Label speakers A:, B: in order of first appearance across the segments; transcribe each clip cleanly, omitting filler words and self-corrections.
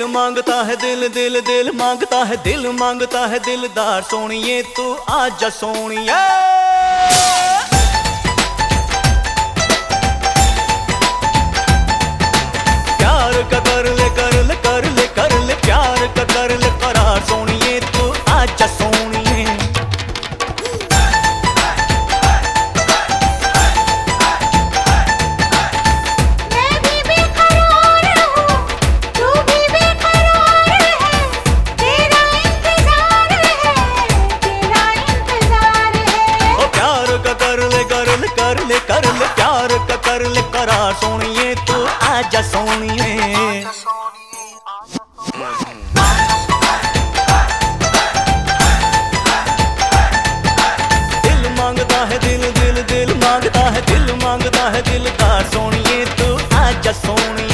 A: मांगता है दिल, दिल दिल मांगता है, दिल मांगता है दिलदार सोनिए तू आजा सोनिए। प्यार का कर ले कर ले कर ले कर ले, प्यार का कर ले करार सोनिए तू आजा सोनिए। कर ले प्यार का कर ले करार सोनिए तू आजा सोनिए। दिल मांगता है दिल, दिल दिल मांगता है, दिल मांगता है दिलदार सोनिए तू आजा सोनिए।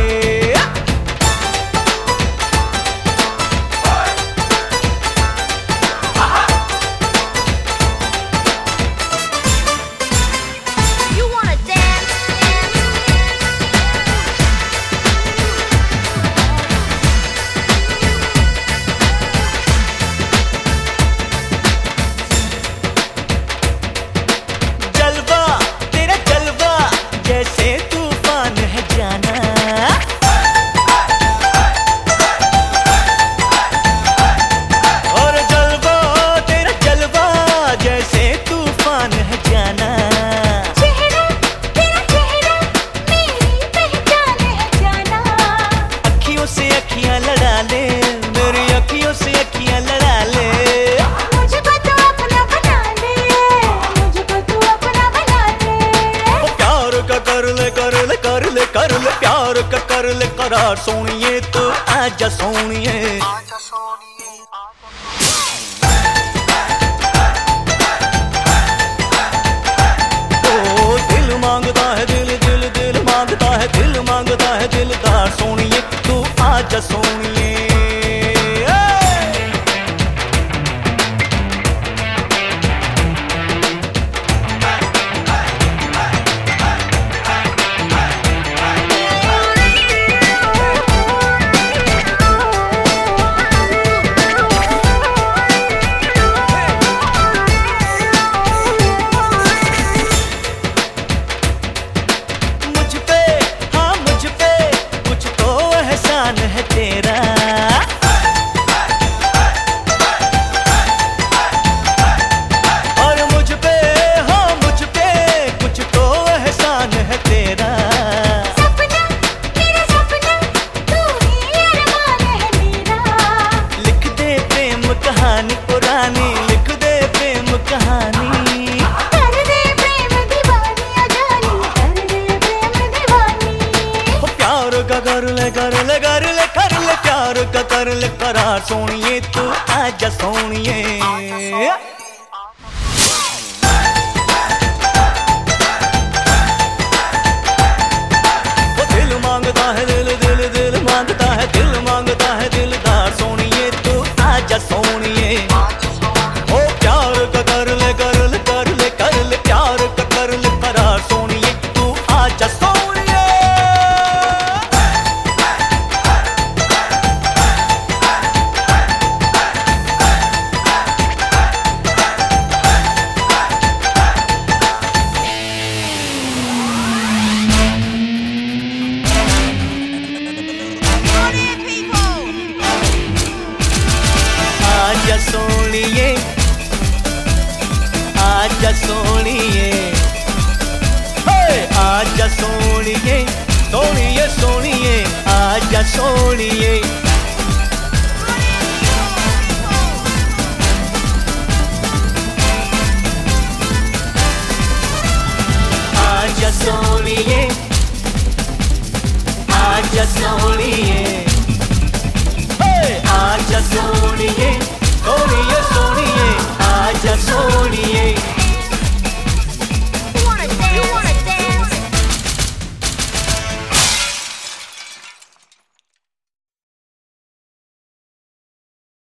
A: कर ले प्यार का कर ले करार सोनिए तू आजा सोनिए। ओ दिल मांगता है दिल, दिल दिल मांगता है, दिल मांगता है दिलदार सोनिए तू आजा सोनिए। कहानी पुरानी लिख दे प्रेम कहानी, कर दे प्रेम दीवानी अजानी, कर दे प्रेम दीवानी। प्यार का कर ले कर ले कर ले कर ले, प्यार का कर ले करार सोनिए तू आजा सोनिए। दिल मांगता है दिल, दिल दिल मांगता है, दिल मांगता है दिलदार सोनिए तू आजा सोनिए। ओ प्यार का कर ले कर ले कर ले कर ले, प्यार का कर ले करार सोनिए तू आजा सोनिए। आजा सोनिए, आजा सोनिए, आजा सोनिए, सोनिए सोनिए आजा सोनिए।